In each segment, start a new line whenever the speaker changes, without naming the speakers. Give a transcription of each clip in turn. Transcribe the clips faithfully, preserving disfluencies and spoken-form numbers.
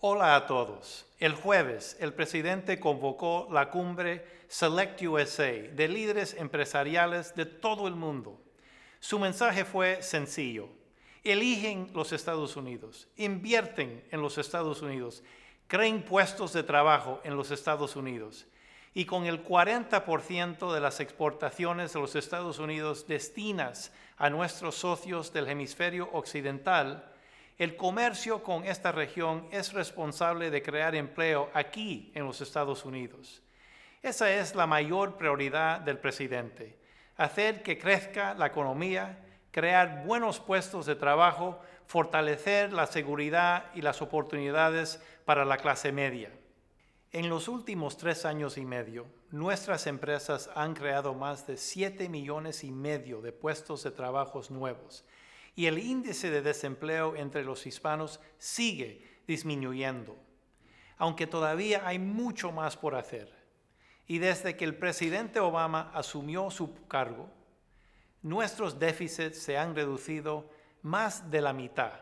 Hola a todos. El jueves, el presidente convocó la cumbre Select U S A de líderes empresariales de todo el mundo. Su mensaje fue sencillo. Eligen los Estados Unidos, invierten en los Estados Unidos, creen puestos de trabajo en los Estados Unidos. Y con el cuarenta por ciento de las exportaciones de los Estados Unidos destinadas a nuestros socios del hemisferio occidental, el comercio con esta región es responsable de crear empleo aquí en los Estados Unidos. Esa es la mayor prioridad del presidente, hacer que crezca la economía, crear buenos puestos de trabajo, fortalecer la seguridad y las oportunidades para la clase media. En los últimos tres años y medio, nuestras empresas han creado más de siete millones y medio de puestos de trabajo nuevos, y el índice de desempleo entre los hispanos sigue disminuyendo, aunque todavía hay mucho más por hacer. Y desde que el presidente Obama asumió su cargo, nuestros déficits se han reducido más de la mitad.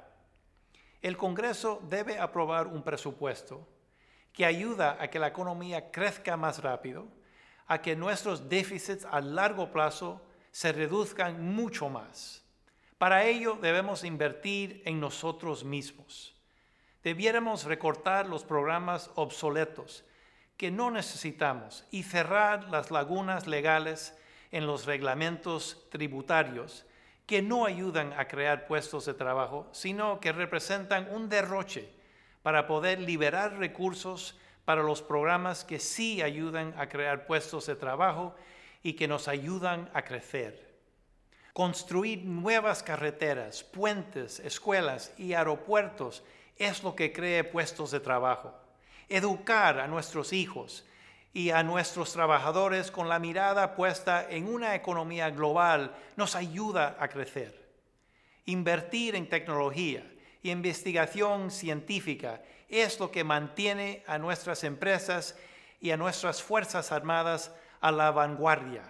El Congreso debe aprobar un presupuesto que ayuda a que la economía crezca más rápido, a que nuestros déficits a largo plazo se reduzcan mucho más. Para ello debemos invertir en nosotros mismos. Debiéramos recortar los programas obsoletos que no necesitamos y cerrar las lagunas legales en los reglamentos tributarios que no ayudan a crear puestos de trabajo, sino que representan un derroche para poder liberar recursos para los programas que sí ayudan a crear puestos de trabajo y que nos ayudan a crecer. Construir nuevas carreteras, puentes, escuelas y aeropuertos es lo que crea puestos de trabajo. Educar a nuestros hijos y a nuestros trabajadores con la mirada puesta en una economía global nos ayuda a crecer. Invertir en tecnología y investigación científica es lo que mantiene a nuestras empresas y a nuestras Fuerzas Armadas a la vanguardia.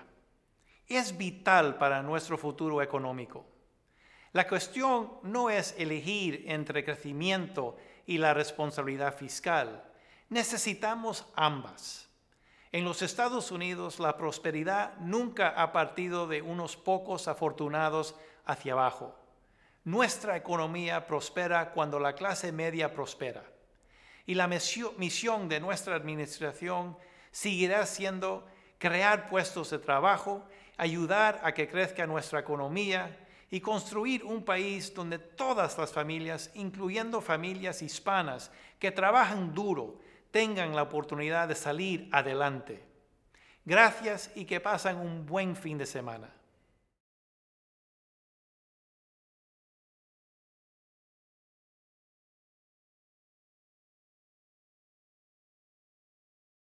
Es vital para nuestro futuro económico. La cuestión no es elegir entre crecimiento y la responsabilidad fiscal. Necesitamos ambas. En los Estados Unidos, la prosperidad nunca ha partido de unos pocos afortunados hacia abajo. Nuestra economía prospera cuando la clase media prospera. Y la misión de nuestra administración seguirá siendo crear puestos de trabajo, ayudar a que crezca nuestra economía y construir un país donde todas las familias, incluyendo familias hispanas que trabajan duro, tengan la oportunidad de salir adelante. Gracias y que pasen un buen fin de semana.